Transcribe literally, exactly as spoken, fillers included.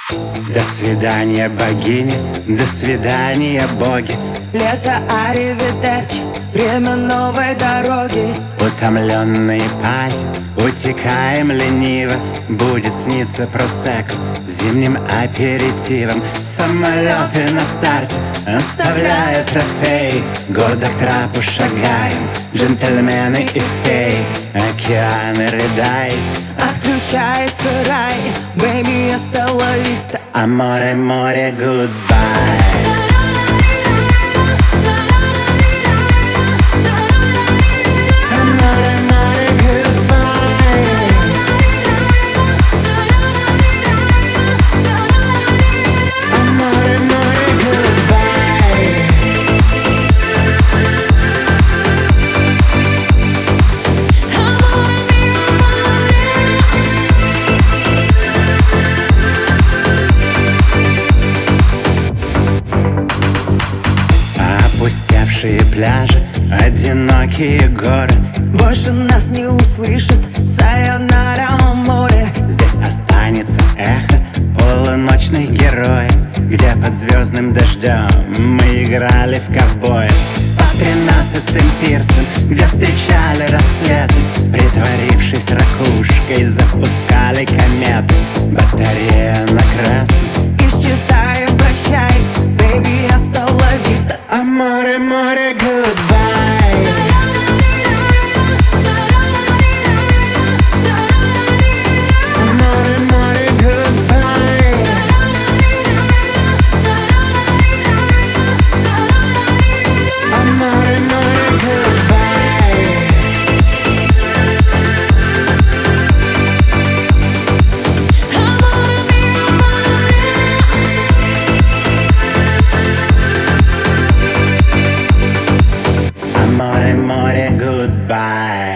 До свидания, богини, до свидания, боги. Лето, аривидерчи, время новой дороги. Утомленные пати, утекаем лениво. Будет сниться просекко зимним аперитивом. Самолеты на старте оставляют трофеи. Гордо к трапу шагаем, джентльмены и феи. Океаны рыдает, Отключается рай, бэйби, hasta la vista. Аморе, море, гудбай. Опустевшие пляжи, одинокие горы. Больше нас не услышит сайонара море. Здесь останется эхо полуночных героев, где под звездным дождем мы играли в ковбоев. По тринадцатым пирсам, где встречали рассветы, притворившись ракушкой, запускали кометы. Батарея на красный, Исчезаем, прощай, бэйби, hasta la vista. Аморе, море, гудбай. Море, море, goodbye.